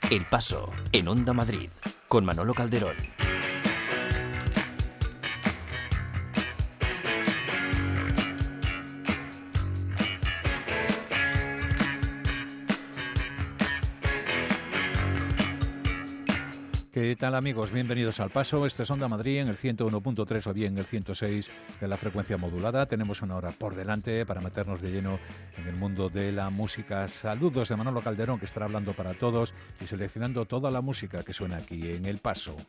El Paso, en Onda Madrid, con Manolo Calderón. ¿Qué tal, amigos? Bienvenidos al Paso. Este es Onda Madrid en el 101.3 o bien el 106 de la frecuencia modulada. Tenemos una hora por delante para meternos de lleno en el mundo de la música. Saludos de Manolo Calderón, que estará hablando para todos y seleccionando toda la música que suena aquí en El Paso.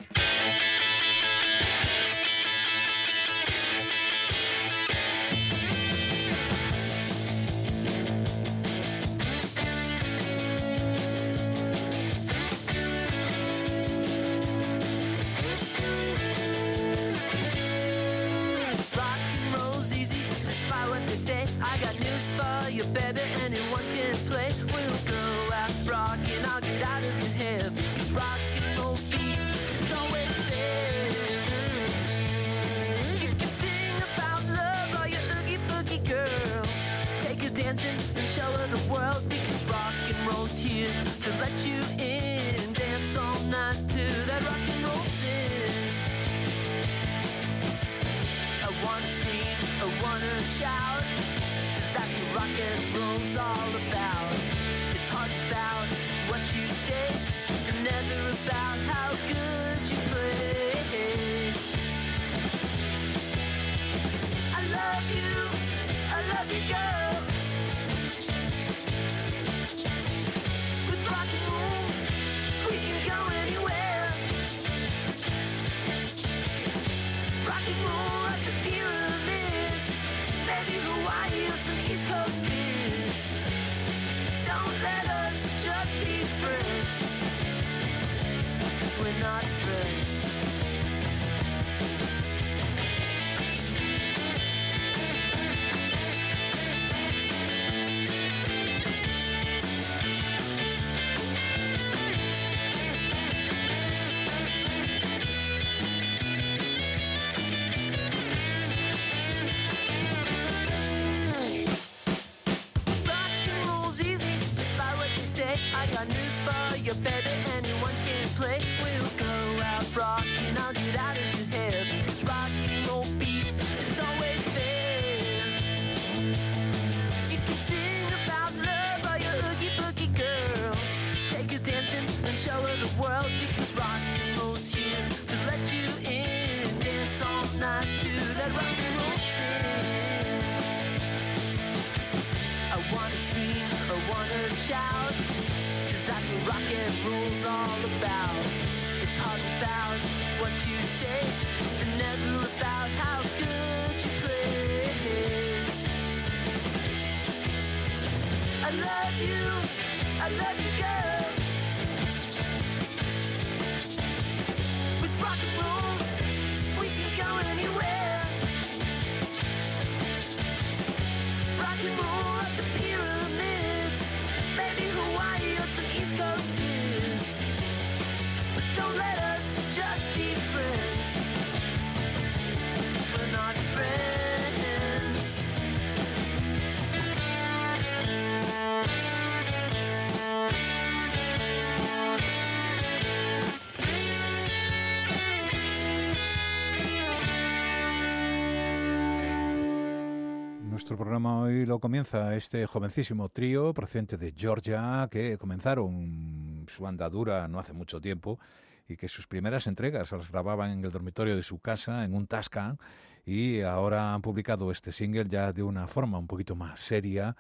Nuestro programa hoy lo comienza este jovencísimo trío procedente de Georgia que comenzaron su andadura no hace mucho tiempo y que sus primeras entregas las grababan en el dormitorio de su casa, en un Tascam, y ahora han publicado este single ya de una forma un poquito más seria.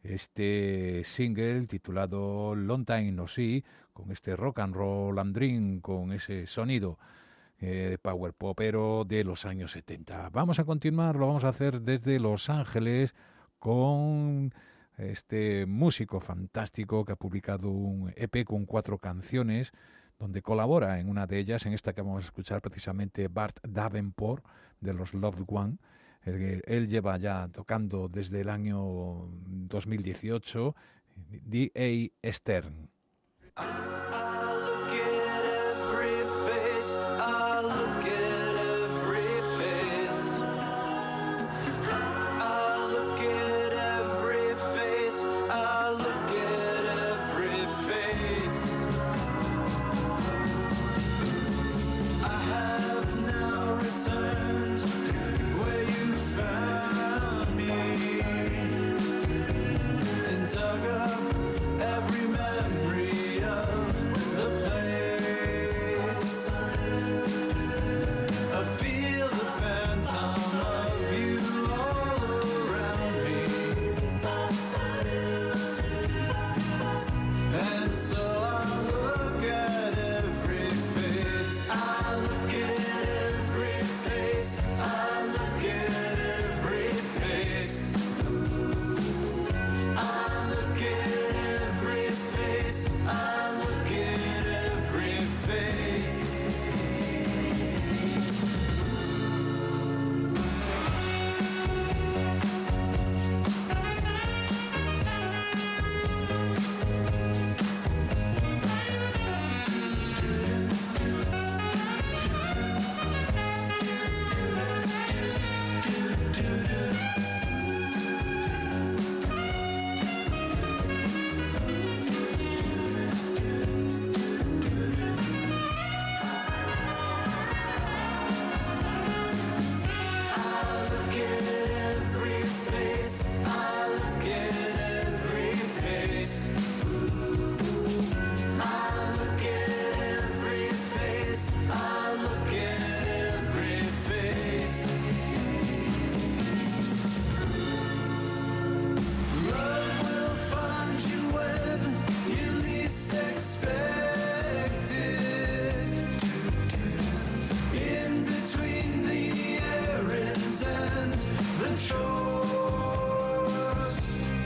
Este single titulado Long Time No See, con este rock and roll and dream, con ese sonido power popero de los años 70. Vamos a continuar, lo vamos a hacer desde Los Ángeles con este músico fantástico que ha publicado un EP con 4 canciones, donde colabora en una de ellas, en esta que vamos a escuchar precisamente, Bart Davenport de los Loved One. Él lleva ya tocando desde el año 2018, D.A. Stern. shores.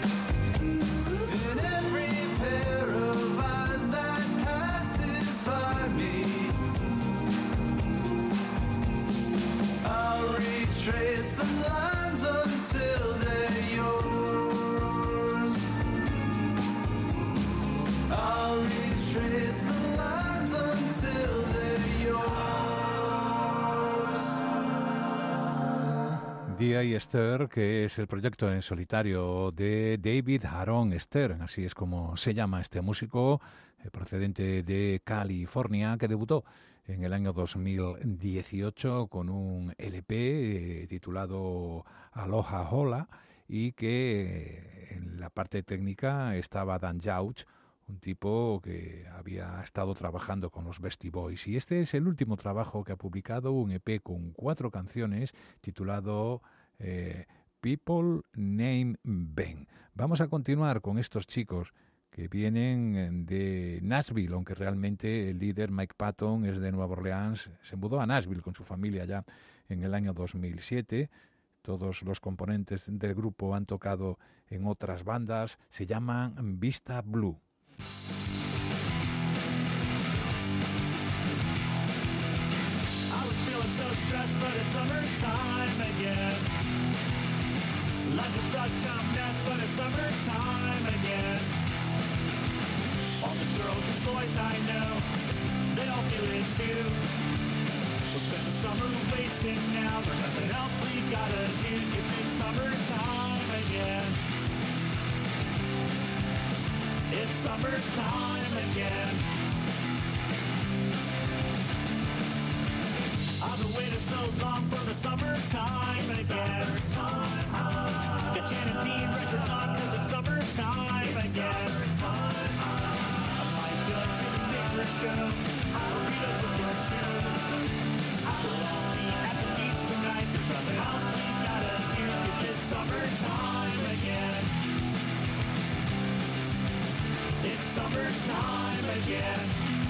In every pair of eyes that passes by me, I'll retrace the lines until they're yours. I'll retrace the lines until they're yours. D.I. Stern, que es el proyecto en solitario de David Aaron Stern, así es como se llama este músico procedente de California, que debutó en el año 2018 con un LP titulado Aloha Hola, y que en la parte técnica estaba Dan Jauch, un tipo que había estado trabajando con los Beastie Boys. Y este es el último trabajo que ha publicado, un EP con 4 canciones titulado People Name Ben. Vamos a continuar con estos chicos que vienen de Nashville, aunque realmente el líder Mike Patton es de Nueva Orleans. Se mudó a Nashville con su familia ya en el año 2007. Todos los componentes del grupo han tocado en otras bandas. Se llaman Vista Blue. I was feeling so stressed, but it's summertime again. Life is such a mess, but it's summertime again. All the girls and boys I know, they all feel it too. We'll spend the summer wasting now. There's nothing else we gotta do, 'cause it's summertime again. It's summertime again. I've been waiting so long for the summertime again. Got Jan and Dean records on 'cause it's summertime again. I might go to the picture show or read a book or two. We'll all be at the beach tonight. There's nothing else we gotta do, 'cause it's summertime again. It's summertime again.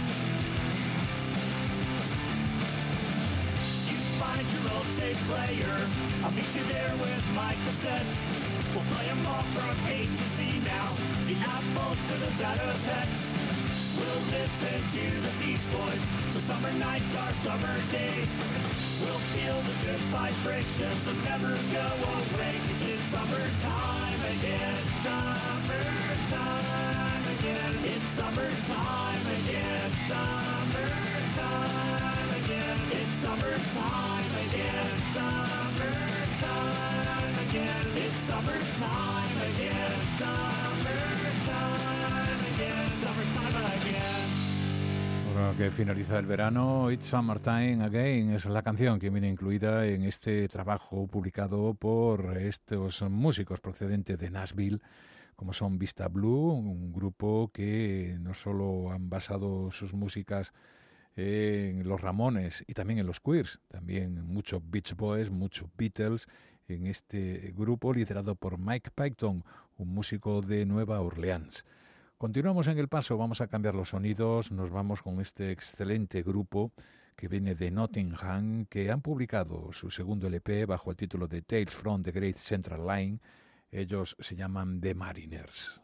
You find your old tape player, I'll meet you there with my cassettes. We'll play them all from A to Z now, the Apples to the Zatopeks. We'll listen to the Beach Boys, so summer nights are summer days. We'll feel the good vibrations that never go away, 'cause it's summertime again. Summertime again. It's summertime again. Summertime again. It's summertime again. Summertime again. It's summertime again. Summertime again. Summertime again. Ahora que finaliza el verano, It's Summertime Again es la canción que viene incluida en este trabajo publicado por estos músicos procedentes de Nashville, como son Vista Blue, un grupo que no solo han basado sus músicas en los Ramones y también en los Queers, también muchos Beach Boys, muchos Beatles, en este grupo liderado por Mike Patton, un músico de Nueva Orleans. Continuamos en el paso, vamos a cambiar los sonidos, nos vamos con este excelente grupo que viene de Nottingham, que han publicado su segundo LP bajo el título de Tales from the Great Central Line. Ellos se llaman The Mariners.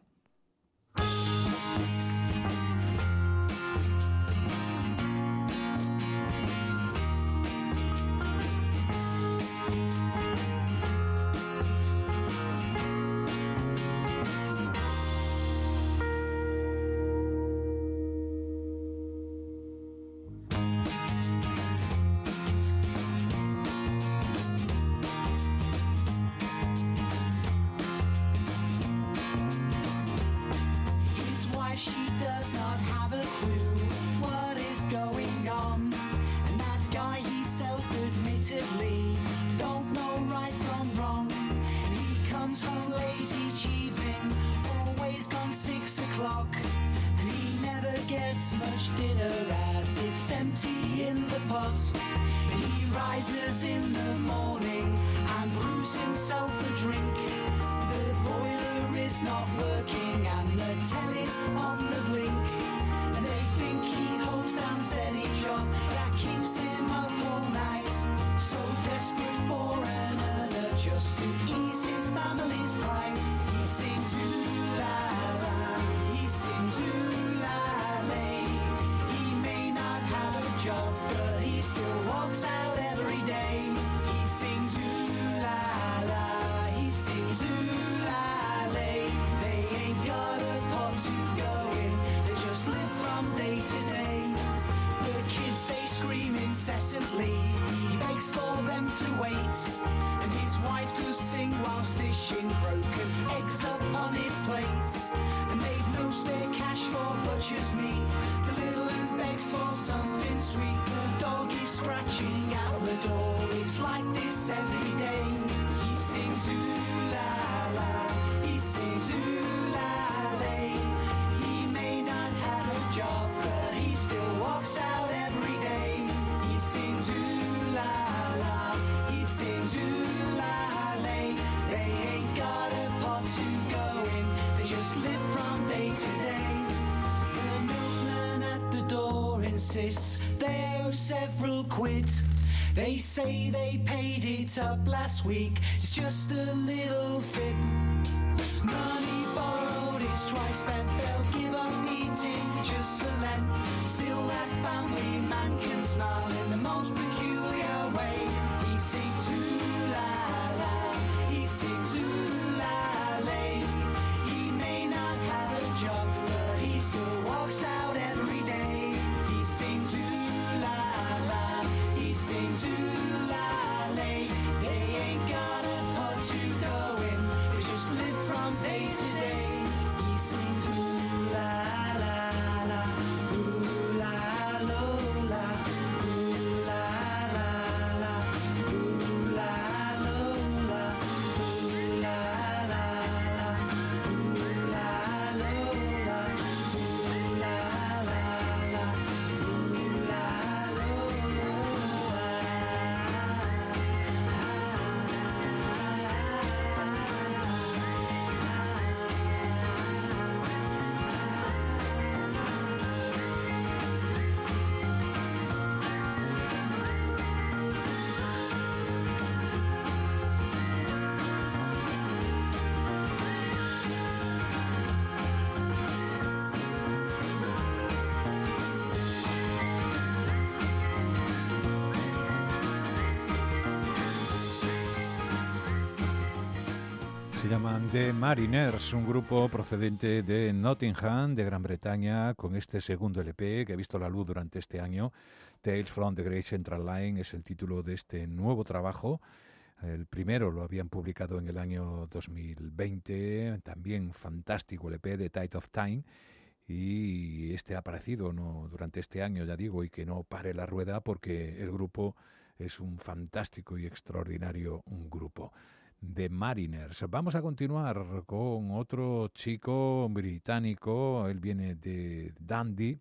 just to ease his family's pride. He sings ooh la la, he sings ooh la lay. He may not have a job, but he still walks out every day. He sings ooh la la, he sings ooh la lay. They ain't got a pot to go in, they just live from day to day. The kids, they scream incessantly, he begs for them to wait. And his wife does sing whilst dishing broken eggs upon his plates. And they've no spare cash for butcher's meat. The little one begs for something sweet. The dog is scratching out the door. It's like this every day. He sings ooh la la, he sings ooh la lay. He may not have a job, but he still walks out every day. He sings ooh la la, he sings ooh la lay. They ain't got a pot to go in, they just live from day to day. The milkman at the door insists they owe several quid. They say they paid it up last week, it's just a little fib. Money borrowed is twice spent, they'll give up eating just for Lent. Still that family man can smile in the most peculiar way. He sings ooh la la, he sings ooh la lay. He may not have a job, but he still walks out every day. He sings ooh la la, he sings ooh la lay. They ain't got a pot to go in, they just live from day to day. He sings ooh la la la, ooh la lo la, ooh la la la, ooh la lo la, ooh la la la, ooh la lo la, ooh la la la, ooh la Se llaman The Mariners, un grupo procedente de Nottingham, de Gran Bretaña, con este segundo LP que ha visto la luz durante este año. Tales from the Great Central Line es el título de este nuevo trabajo. El primero lo habían publicado en el año 2020, también fantástico LP de Tide of Time. Y este ha aparecido durante este año, ya digo, y que no pare la rueda porque el grupo es un fantástico y extraordinario grupo. The Mariners. Vamos a continuar con otro chico británico, él viene de Dundee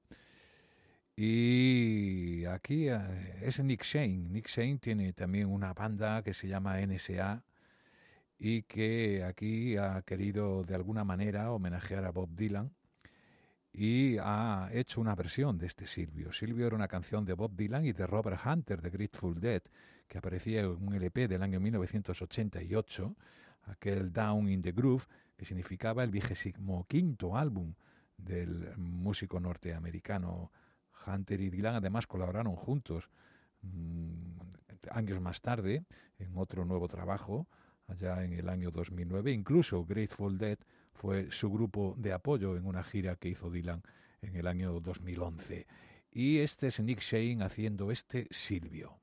y aquí es Nick Shane. Nick Shane tiene también una banda que se llama NSA y que aquí ha querido de alguna manera homenajear a Bob Dylan y ha hecho una versión de este Silvio. Silvio era una canción de Bob Dylan y de Robert Hunter de Grateful Dead, que aparecía en un LP del año 1988, aquel Down in the Groove, que significaba el 25º álbum del músico norteamericano. Hunter y Dylan además colaboraron juntos años más tarde en otro nuevo trabajo, allá en el año 2009. Incluso Grateful Dead fue su grupo de apoyo en una gira que hizo Dylan en el año 2011. Y este es Nick Shane haciendo este Silvio.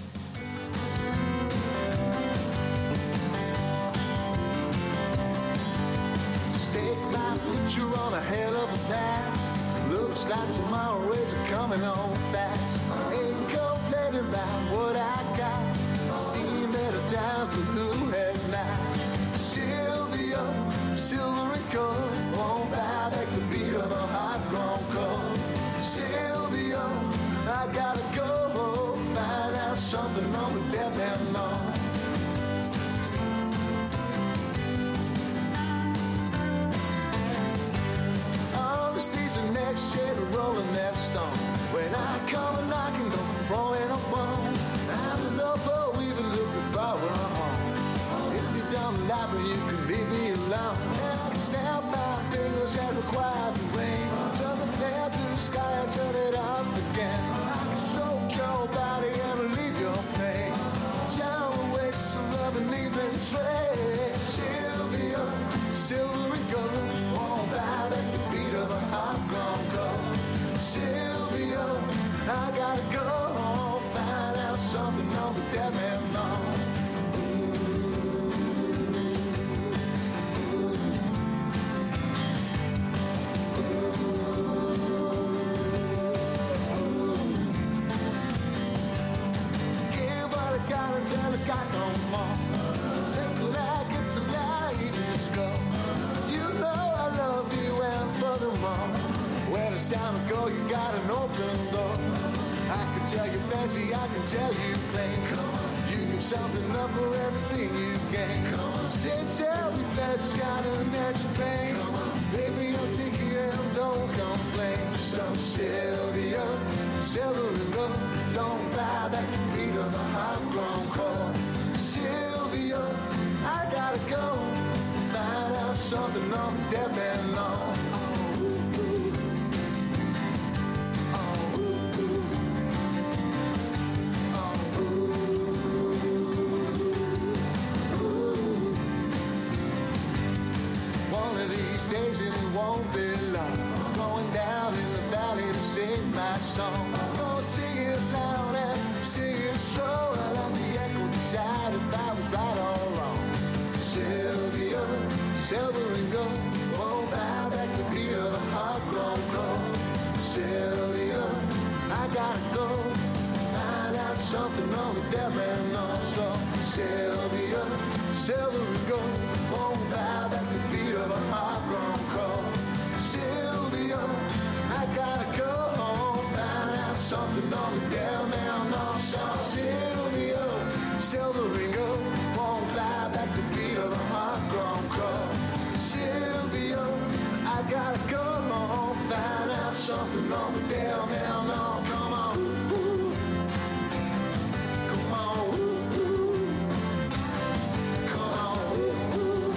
Stake my future on a hell of a path. Looks like tomorrow is coming on fast. Ain't complaining about what I got. Seen better times for who has not. Silvio, silvery gold, won't buy back the beat of a hot grown cold. Silvio, I gotta go find out something wrong with that man long. Honesty's the next shade of rolling that stone. When I come a knocking, don't throw in a bone. I'm enough for even looking for a home. you can leave me alone. And I can snap my fingers and require the rain. Turn the lamp to the sky and turn it up again. I can soak your body and relieve your pain. Down waste of love and leaving a trace. Sylvia, silvery gold, won't bow at the beat of a hot-grown cold. Sylvia, I gotta go find out something on the dead man law. Give what I got until I got no more. Say could I get to lie in the skull? You know I love you and furthermore, when it's time to go you got an open door. I can tell you fancy, I can tell you plain. You give something up for everything you gain. Say tell me pleasure's got an edge of pain. Baby I'll take it and don't complain. So Sylvia, Sylvia, don't bow back the beat of a hot-grown cold. Sylvia, I gotta go find out something on the dead man law. One of these days and it won't be long. Going down in the valley to sing my song. I'm gonna sing it loud and sing it slow. And let the echo decide if I was right or wrong. Sylvia, silver and gold, won't bow back the beat of a hot-grown cold. Sylvia, I gotta go find out something on the dead man also. Sylvia, silver and gold, won't bow back the beat of a hot-grown cold. Sylvia, I gotta go find out something on the dead man also. Sylvia, silver and gold, won't bow back the beat of a hot-grown cold. Sylvia, I gotta go find out something on the dead man. No, come on, ooh. Come on, ooh. Come on, ooh.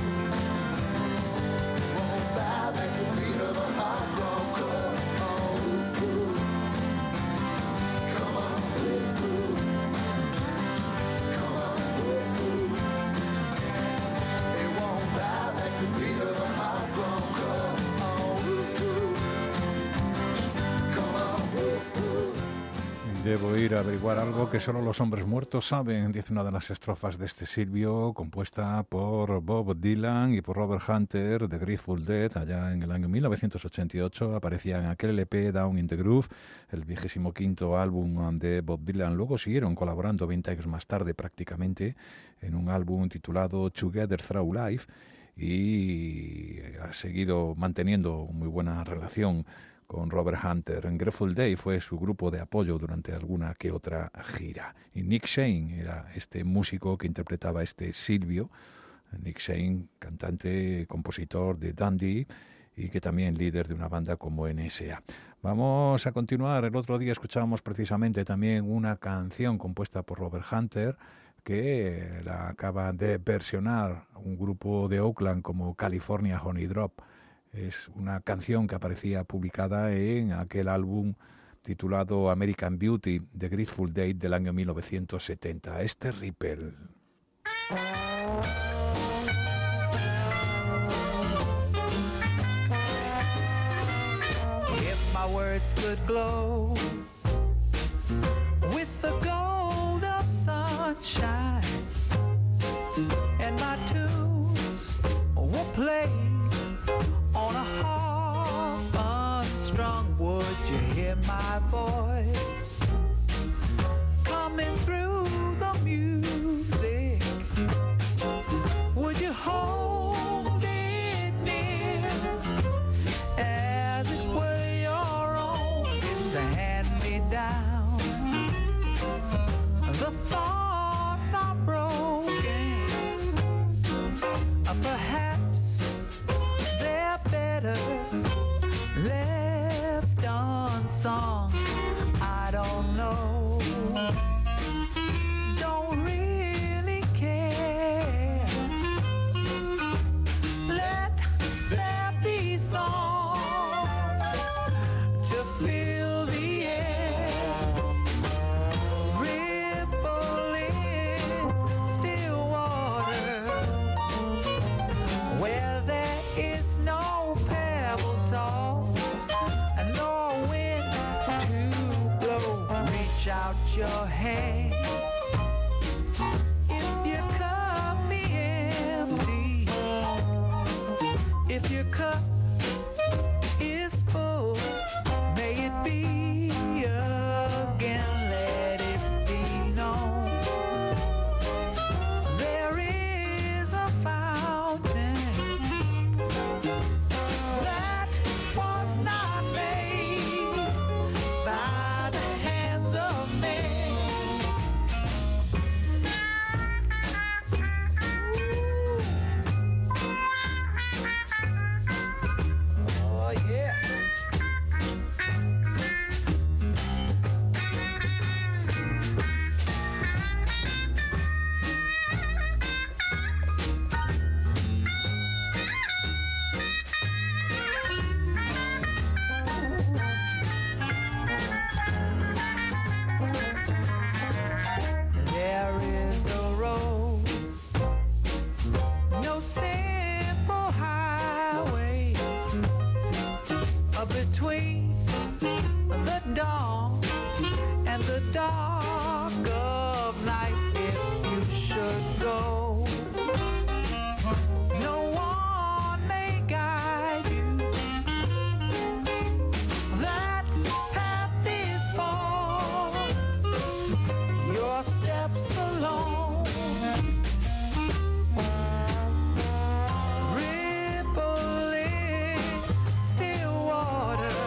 Won't bow back the beat of a hot-grown cold. Oh, ooh. Come on, ooh. Come on, ooh. It won't bow back the beat of a hot-grown cold. Oh, ooh. Come on, ooh. Debo ir a averiguar algo que solo los hombres muertos saben, dice una de las estrofas de este Silvio, compuesta por Bob Dylan y por Robert Hunter de Grateful Dead. Allá en el año 1988 aparecía en aquel LP Down in the Groove, el 25º álbum de Bob Dylan. Luego siguieron colaborando 20 años más tarde prácticamente en un álbum titulado Together Through Life, y ha seguido manteniendo muy buena relación con Robert Hunter. En Grateful Dead fue su grupo de apoyo durante alguna que otra gira. Y Nick Shane era este músico que interpretaba este Silvio. Nick Shane, cantante, compositor de Dundee y que también líder de una banda como NSA. Vamos a continuar. El otro día escuchábamos precisamente también una canción compuesta por Robert Hunter que la acaba de versionar un grupo de Oakland como California Honey Drop. Es una canción que aparecía publicada en aquel álbum titulado American Beauty de Grateful Dead del año 1970. Este Ripple. If my words could glow with the gold of sunshine and my tunes were played on a harp unstrung, would you hear my voice coming through the music? Would you hold it near as it were your own? It's a hand-me-down. The thoughts your hand. If your cup be empty, if your cup is full, may it be again, let it be known. There is a fountain that was not made by the hands of men. Oh yeah. There is a road, no simple highway, between the dawn and the dark of night. If you should go, no one may guide you. That path is for your steps alone. Rippling still water,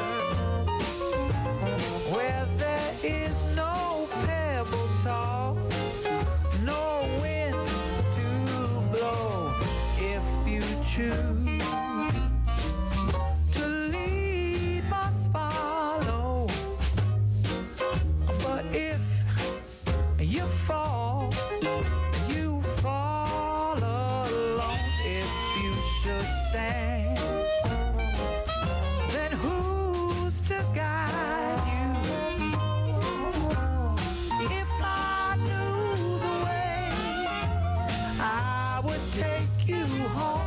where there is no pebble tossed, no wind to blow. If you choose to lead, must follow. But if you fall, you fall alone. If you should stand, then who's to guide you? If I knew the way, I would take you home.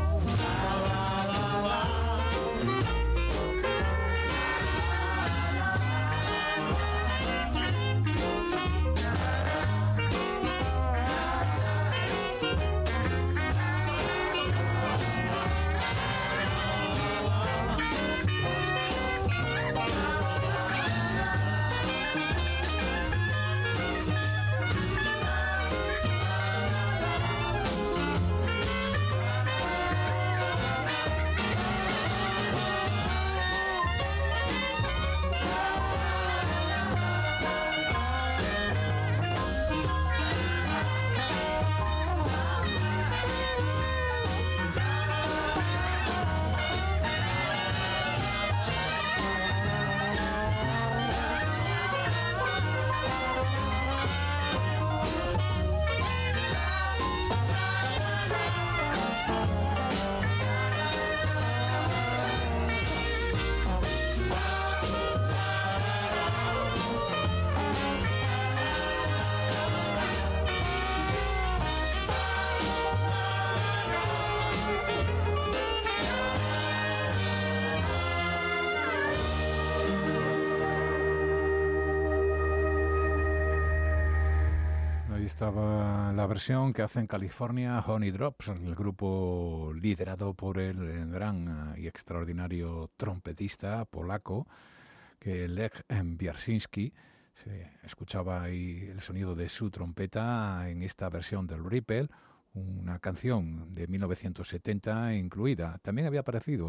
Estaba la versión que hace en California Honey Drops, el grupo liderado por el gran y extraordinario trompetista polaco que Lech Biarczynski. Se escuchaba ahí el sonido de su trompeta en esta versión del Ripple, una canción de 1970 incluida. También había aparecido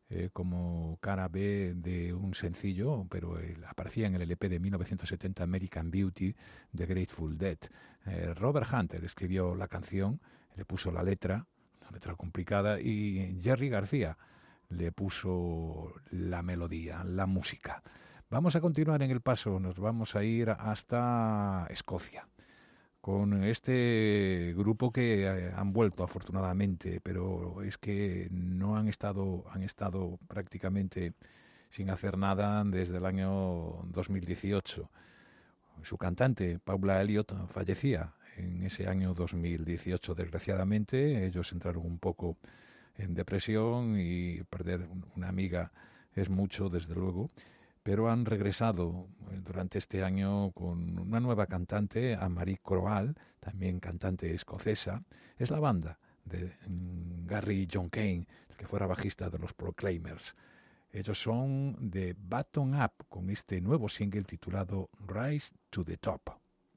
como cara B de un sencillo, pero aparecía en el LP de 1970 American Beauty de Grateful Dead. Robert Hunter escribió la canción, le puso la letra, una letra complicada, y Jerry García le puso la melodía, la música. Vamos a continuar en el paso, nos vamos a ir hasta Escocia con este grupo que han vuelto afortunadamente, pero es que no han estado prácticamente sin hacer nada desde el año 2018. Su cantante, Paula Elliott, fallecía en ese año 2018. Desgraciadamente, ellos entraron un poco en depresión y perder una amiga es mucho, desde luego. pero han regresado durante este año con una nueva cantante, Anne-Marie Croal, también cantante escocesa. Es la banda de Garry John Kane, el que fuera bajista de los Proclaimers. Ellos son de Baton Up, con este nuevo single titulado Rise to the Top.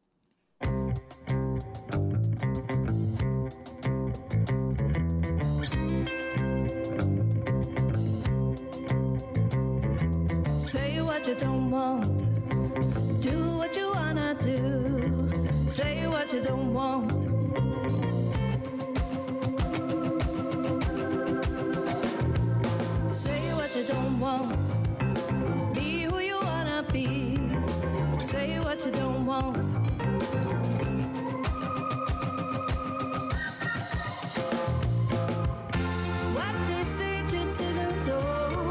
Say what you don't want, do what you wanna do. Say what you don't want. Say what you don't want, be who you wanna be. Say what you don't want. What they say just isn't so.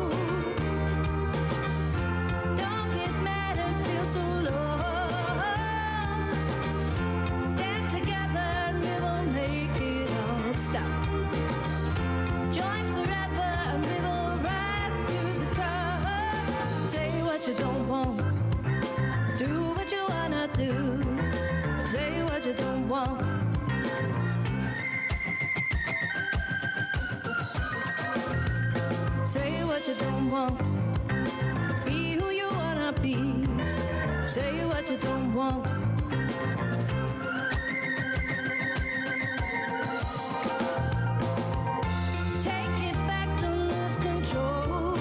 Say what you don't want, be who you wanna be. Say what you don't want. Take it back, don't lose control.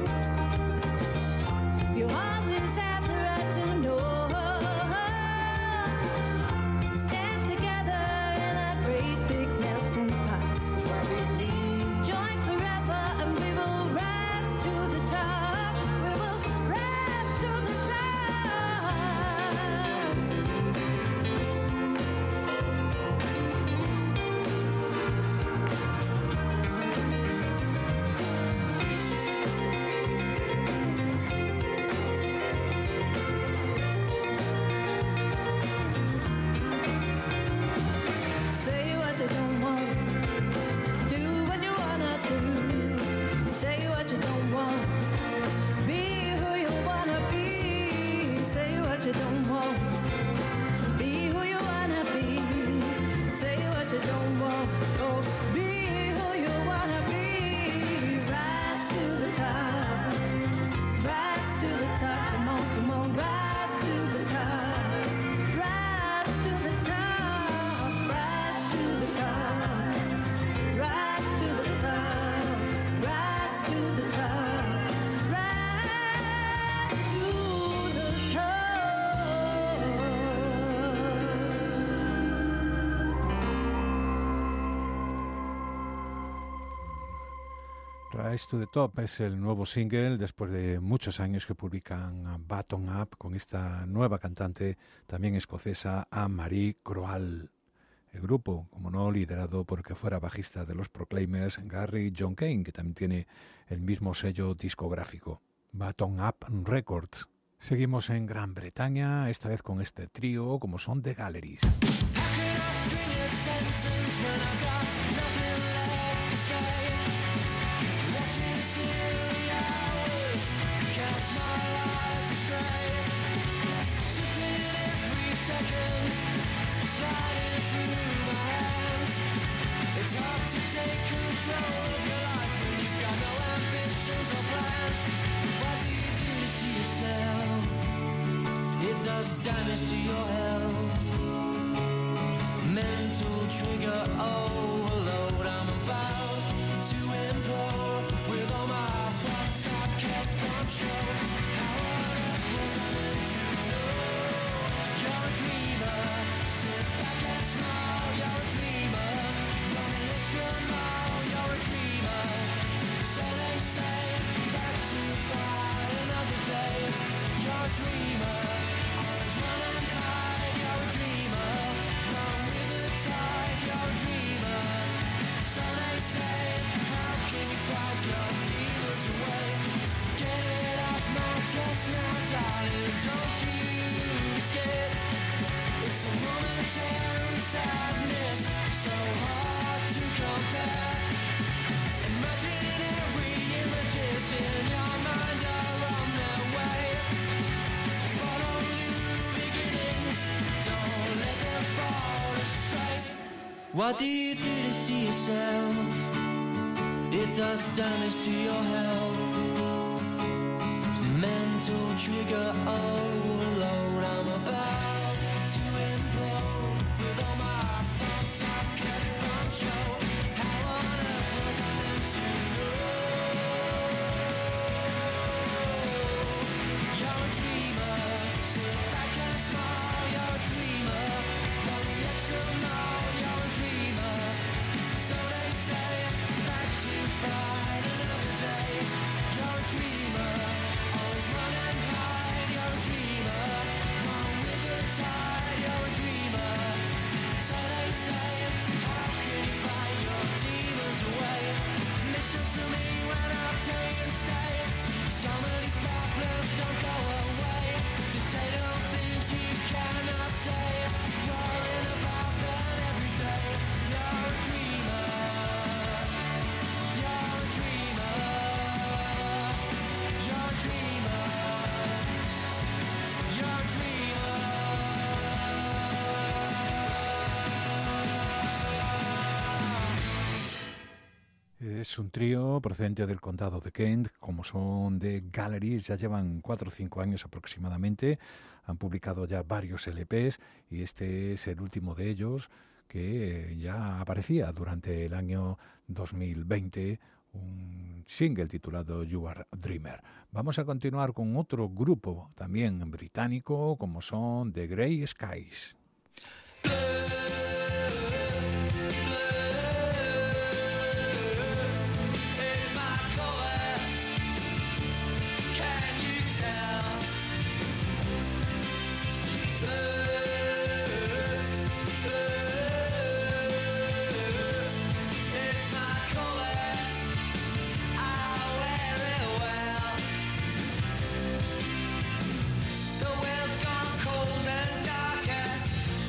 You always have the right to know. Stand together in a great big melting pot. Join forever and we will rise to the top. We will rise to the top. Say what you don't want, do what you wanna do. Say what you don't want, be who you wanna be. Say what you don't want, be who you wanna be. Say what you don't want, oh, be who you wanna be. Rise to the top, rise to the top. Come on, come on, rise to the top, rise to the top, rise to the top, rise to the top, rise to the top, rise to the top. Rise to the Top es el nuevo single después de muchos años que publican Baton Up con esta nueva cantante también escocesa, Anne-Marie Croal. El grupo, como no, liderado por el que fuera bajista de los Proclaimers, Garry John Kane, que también tiene el mismo sello discográfico, Baton Up Records. Seguimos en Gran Bretaña, esta vez con este trío como son The Galleries. It does damage to your health. Mental trigger overload. I'm about to implode with all my thoughts I kept from show. How on earth was I meant to know? You're a dreamer, sit back and smile. You're a dreamer, run the extra mile. You're a dreamer, so they say. Back to fight another day. You're a dreamer. Run and hide, you're a dreamer. Run with the tide, you're a dreamer. So they say, how can you fight your demons away? Get it off my chest now, darling, don't you skip. It's a momentary sadness, so hard to compare. Imaginary images in your mind are on their way. Why do you do this to yourself? It does damage to your health. Mental trigger overload. I'm about to implode with all my thoughts I kept from show. How on earth was I meant to know? You're a dreamer, sit back and smile. You're a dreamer, don't let you know. You're a dreamer, so they say. Back to fight another day. You're a dreamer, always run and hide. You're a dreamer, run with the tide. You're a dreamer, so they say. How can you fight your demons away? Listen to me when I tell you to stay. Some of these problems don't go away. Dictate of things you cannot say. Worrying about them every day. You're a dreamer. You're a dreamer. You're a dreamer. You're a dreamer. Es un trío procedente del condado de Kent, como son The Galleries, ya llevan 4 o 5 años aproximadamente, han publicado ya varios LPs y este es el último de ellos que ya aparecía durante el año 2020, un single titulado You Are a Dreamer. Vamos a continuar con otro grupo también británico como son The Grey Skies. The world's gone cold and darker.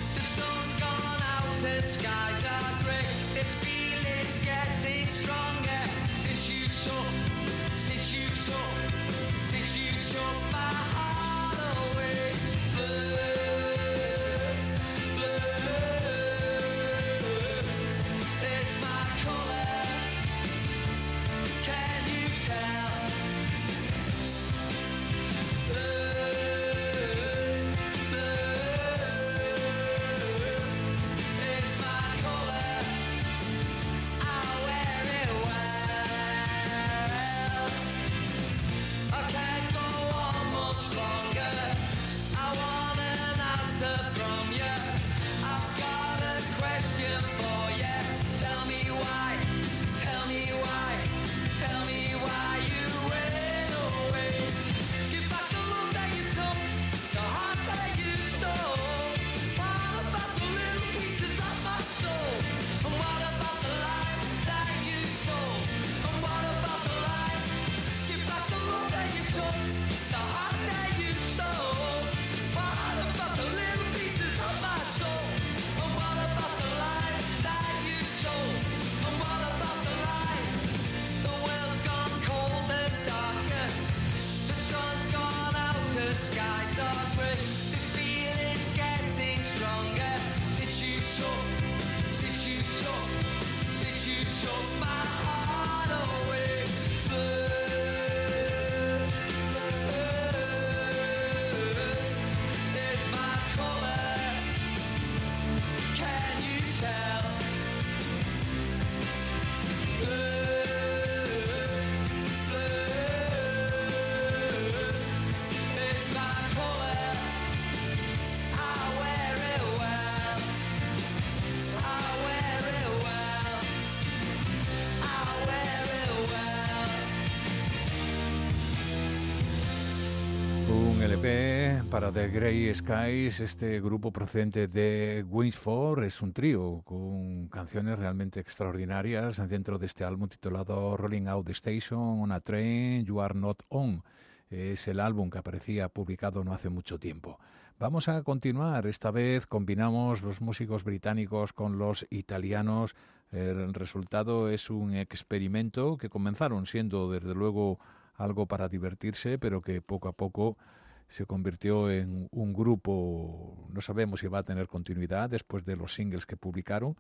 LP para The Grey Skies, este grupo procedente de Winsford, es un trío con canciones realmente extraordinarias dentro de este álbum titulado Rolling Out the Station, On a Train, You Are Not On. Es el álbum que aparecía publicado no hace mucho tiempo. Vamos a continuar, esta vez combinamos los músicos británicos con los italianos. El resultado es un experimento que comenzaron siendo desde luego algo para divertirse, pero que poco a poco se convirtió en un grupo, no sabemos si va a tener continuidad después de los singles que publicaron,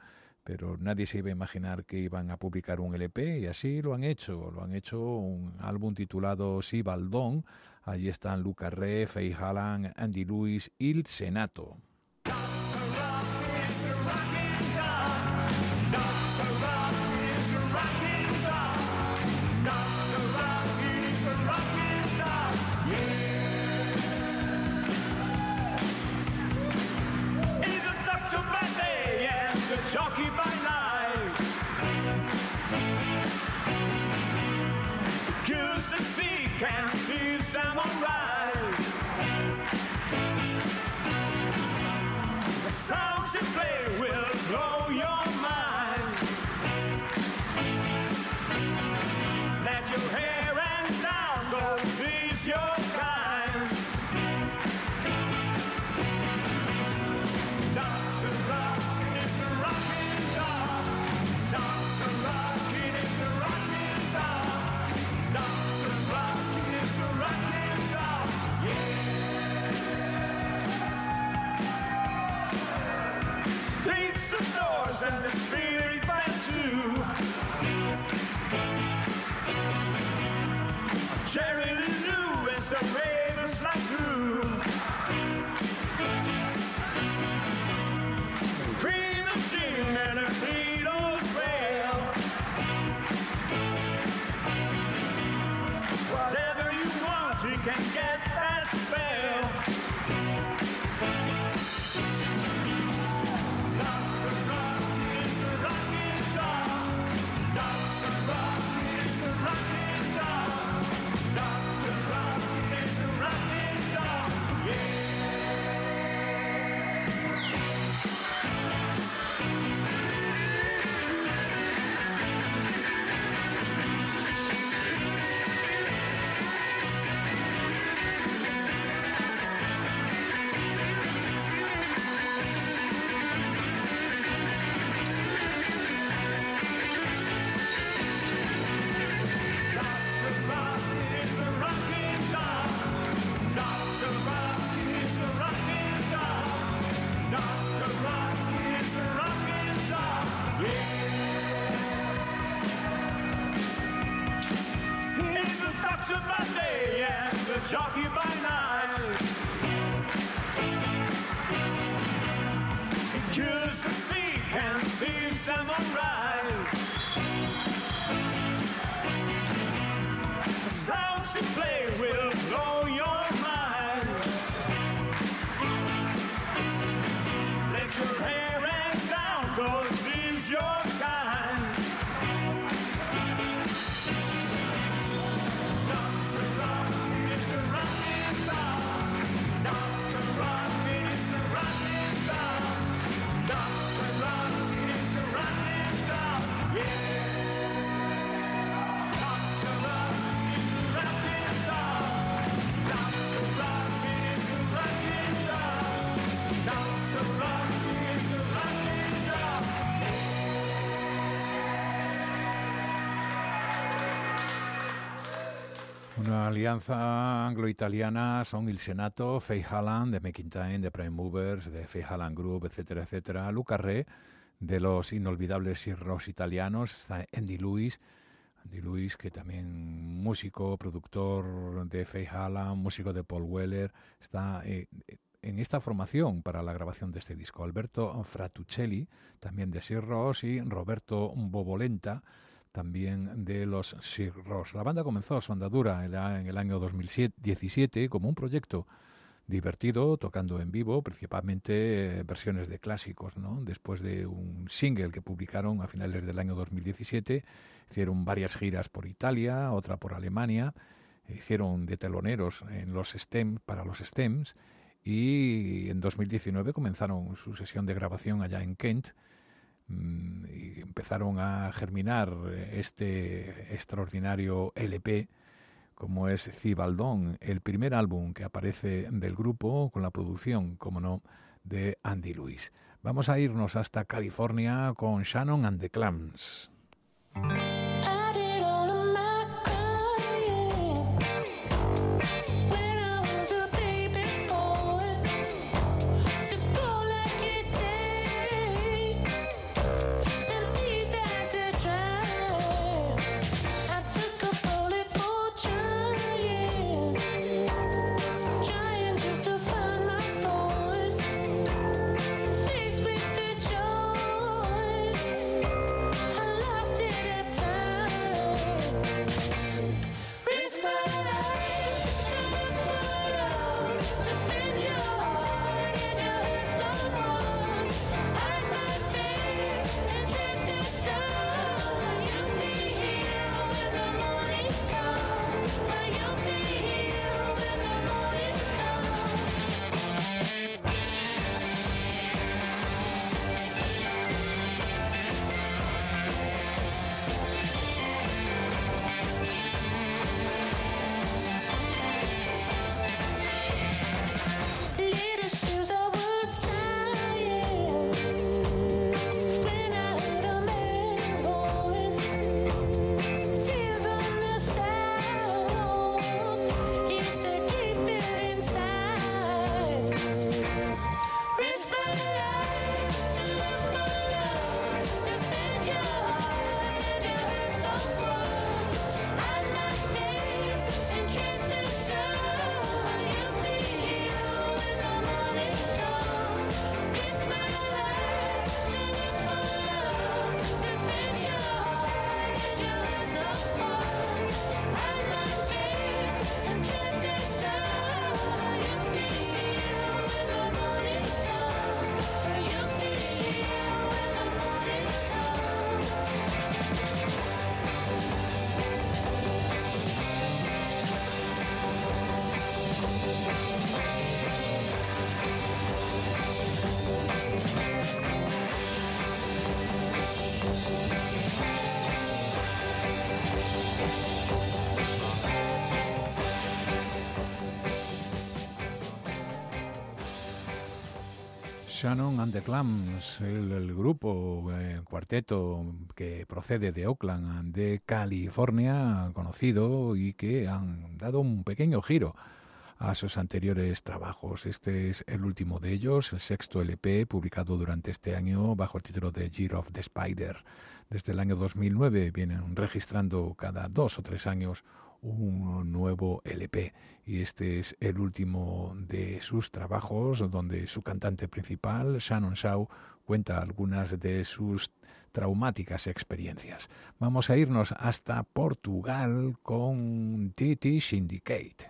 pero nadie se iba a imaginar que iban a publicar un LP y así lo han hecho un álbum titulado Sibaldón. Allí están Luca Re, Faye Hallan, Andy Lewis y el Senato. Jockey by night, cause the sea can see samurai. The sounds you play will blow your mind. Let your hair hang down, go seize your kind. Dance and rock. And the spirit by two. Jerry Lewis, the ravens like glue. Cream of gin and a Beatles rail. Whatever you want, you can get that spell. By day and the jockey by night. Cause the sea can see samurai. The sounds you play will blow your mind. Let your hair hang down, cause it's your kind. Una alianza anglo-italiana son il Senato, Faye Hallan de Making Time, de Prime Movers, de Faye Hallan Group, etcétera, etcétera. Luca Re, de los inolvidables Cirros italianos, está Andy Lewis, que también músico, productor de Faye Hallan, músico de Paul Weller, está en esta formación para la grabación de este disco. Alberto Fratuccelli, también de Cirros, y Roberto Bobolenta, también de los Cirros. La banda comenzó su andadura en el año 2017 como un proyecto divertido, tocando en vivo, principalmente versiones de clásicos, ¿no? Después de un single que publicaron a finales del año 2017, hicieron varias giras por Italia, otra por Alemania, hicieron de teloneros en para los Stems, y en 2019 comenzaron su sesión de grabación allá en Kent, y empezaron a germinar este extraordinario LP como es Sibaldón, el primer álbum que aparece del grupo con la producción, como no, de Andy Lewis. Vamos a irnos hasta California con Shannon and the Clams. Shannon and the Clams, el grupo, cuarteto que procede de Oakland, de California, conocido y que han dado un pequeño giro a sus anteriores trabajos. Este es el último de ellos, el sexto LP, publicado durante este año bajo el título de Year of the Spider. Desde el año 2009 vienen registrando cada 2 o 3 años un nuevo LP, y este es el último de sus trabajos, donde su cantante principal, Shannon Shaw, cuenta algunas de sus traumáticas experiencias. Vamos a irnos hasta Portugal con TT Syndicate.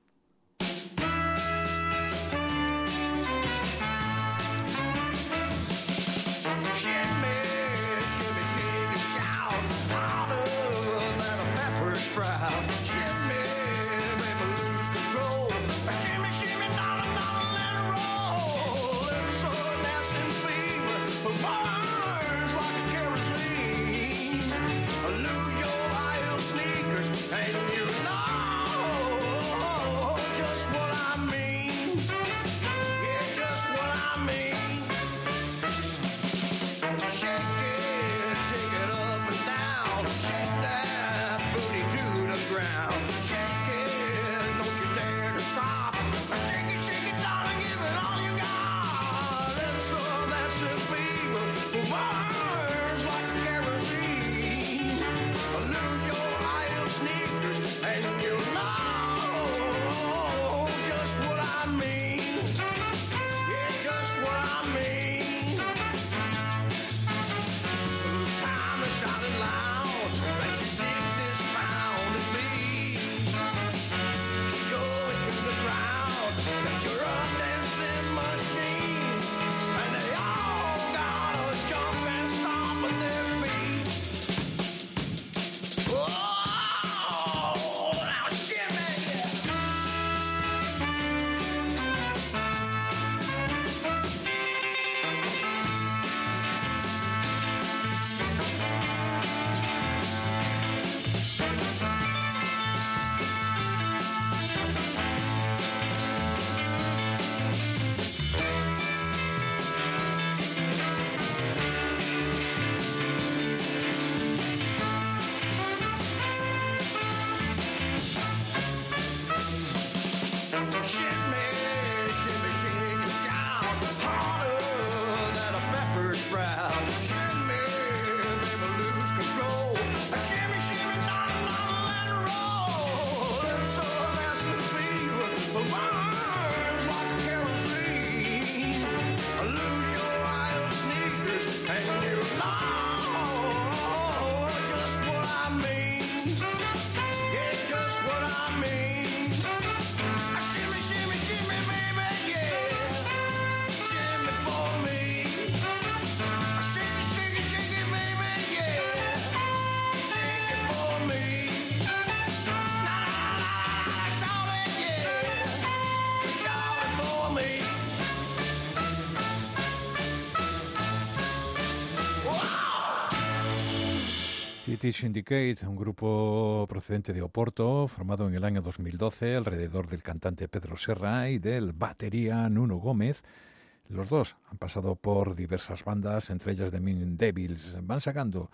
TT Syndicate, un grupo procedente de Oporto, formado en el año 2012 alrededor del cantante Pedro Serra y del batería Nuno Gómez. Los dos han pasado por diversas bandas, entre ellas The Mean Devils. Van sacando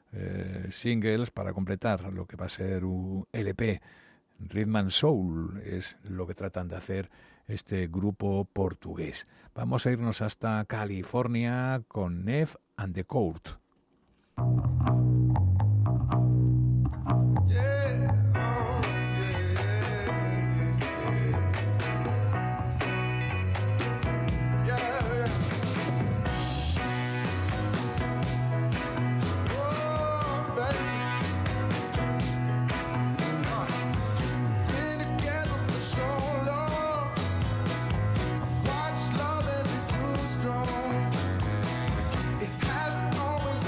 singles para completar lo que va a ser un LP. Rhythm and Soul es lo que tratan de hacer este grupo portugués. Vamos a irnos hasta California con Nev and the Court. Love as it grew strong. It hasn't always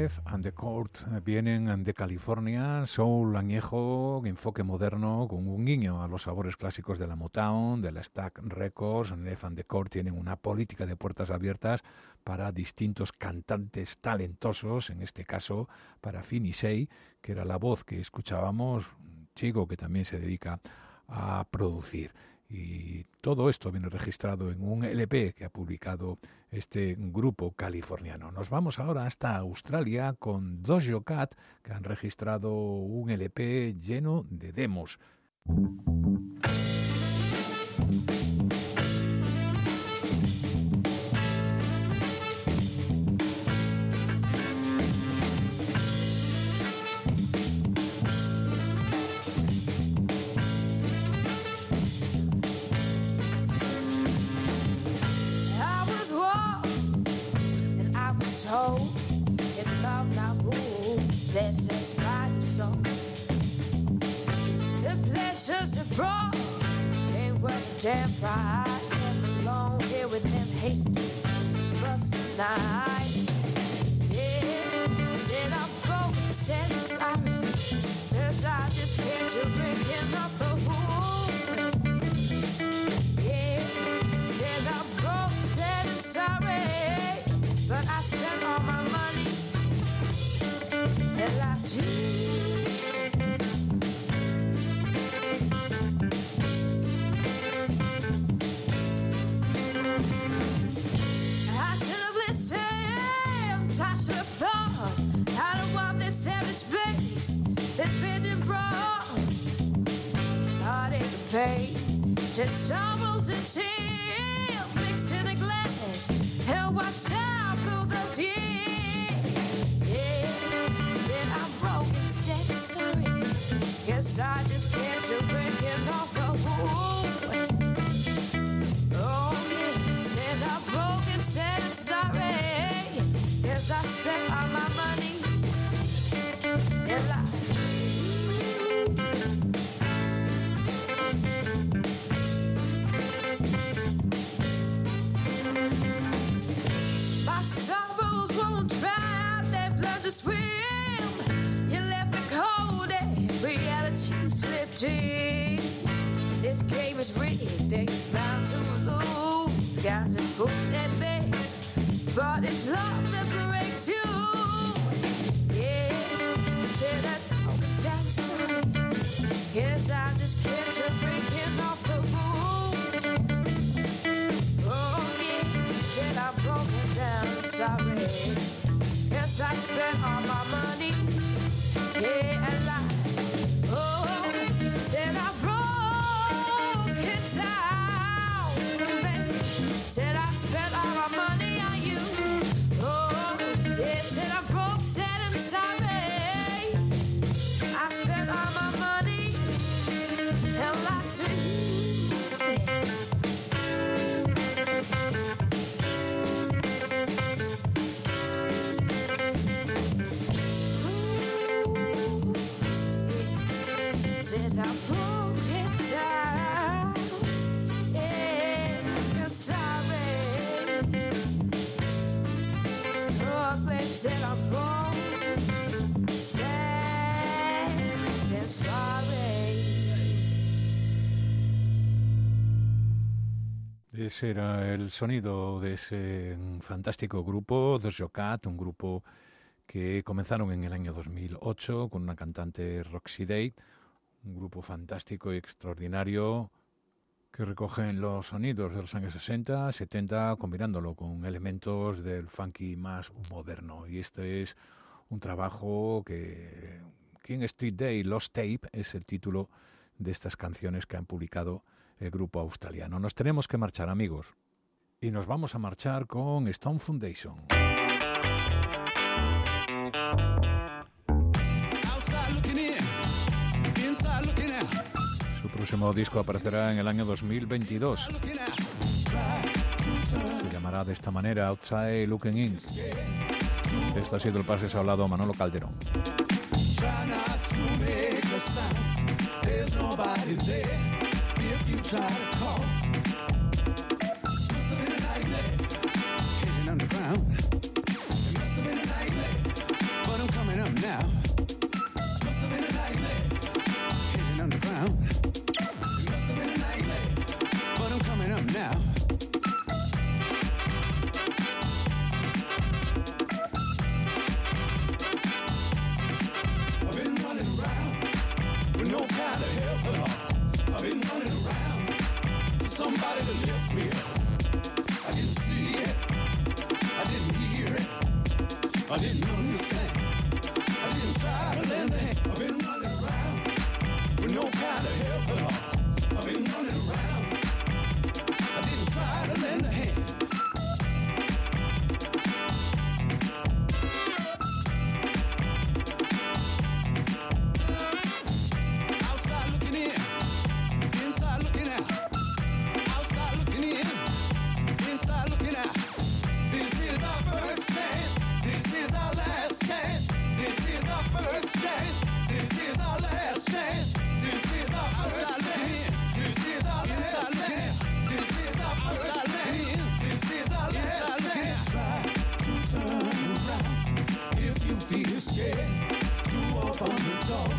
Left and the Court vienen de California, soul añejo, enfoque moderno, con un guiño a los sabores clásicos de la Motown, de la Stax Records. Left and the Court tienen una política de puertas abiertas para distintos cantantes talentosos, en este caso para Finney Shea, que era la voz que escuchábamos, un chico que también se dedica a producir. Y todo esto viene registrado en un LP que ha publicado este grupo californiano. Nos vamos ahora hasta Australia con Doja Cat, que han registrado un LP lleno de demos. It's love now rules, that says Friday song. The pleasures abroad ain't worth a damn pride. Never alone here with them haters, but tonight, yeah. Said I'm broke, said sorry, 'cause I just came to breaking up the rules. Yeah, said I'm broke, said sorry, but I spent all my money and last year. I should have listened, I should have thought. I don't want this every space that's been in broad. Heartache and pain, just sorrows and tears mixed in a glass. And watch time through those years. Yeah, said I'm broken, said sorry. Guess I just can't do breaking off the rule. Oh yeah, said I'm broken, said sorry. Guess I spent all my money and lies. My sorrows won't drown, they've learned to swim. You left me cold and reality slipped in. This game is rigged, ain't bound to lose. Guys are good at best, but it's love that breaks you. Yeah, say that's broken down sorry. Guess I just kept to drinking off the rule. Oh yeah, said I'm broken down sorry. Guess I spent all my money. Yeah, and lied. Oh, said I'm broken down, baby. Said I spent all my money on you. Oh, yeah, said I'm broke, said I'm sorry. I spent all my money and lost to you. Ooh, said I'm broken down. Yeah, sorry. Oh, baby, said I'm broken, sad and sorry. Ese era el sonido de ese fantástico grupo, Doja Cat, un grupo que comenzaron en el año 2008 con una cantante, Roxy Day, un grupo fantástico y extraordinario que recogen los sonidos de los años 60, 70, combinándolo con elementos del funky más moderno. Y este es un trabajo que King Street Day, Lost Tape, es el título de estas canciones que han publicado el grupo australiano. Nos tenemos que marchar, amigos. Y nos vamos a marchar con Stone Foundation. Su próximo disco aparecerá en el año 2022. Se llamará de esta manera Outside Looking In. Este ha sido el Pases Hablado Manolo Calderón. now. Must have been a nightmare. Hidden underground. It must have been a nightmare. But I'm coming up now. I've been running around with no kind of help at all. I've been running around for somebody to lift me up. I didn't see it. I didn't hear it. I didn't understand. I didn't try to lend a hand. I've been running around with no kind of help at all. I've been running around. I didn't try to lend a hand. Outside looking in, inside looking out. Outside looking in, inside looking out. This is our first chance. This is our last chance. This is our first chance. This is our last chance. This is our first chance. This is our last chance. This is our first chance. This is our last chance. Try to turn around if you feel scared to open the door.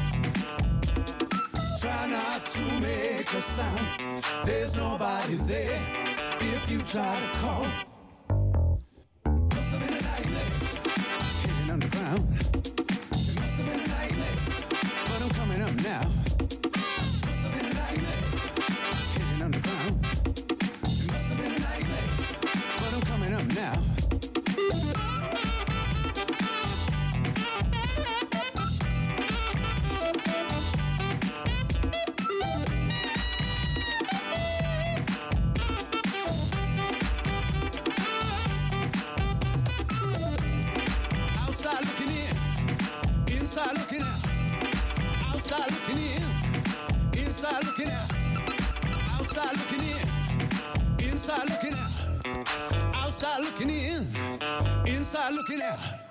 Try not to make a sound. There's nobody there if you try to call. Must have been a nightmare. Hidden underground. It must have been a nightmare. But I'm coming up now. Must have been a nightmare. Hidden underground. It must have been a nightmare. But I'm coming up now. Outside looking in, inside looking out. Outside looking in, inside looking out. Outside looking in, inside looking out. Outside looking in, inside looking out.